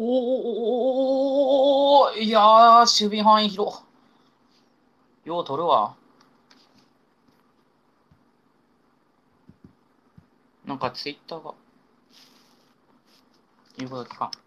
おー、いやー、守備範囲広。よう取るわ。なんかツイッターが言うこと聞かん。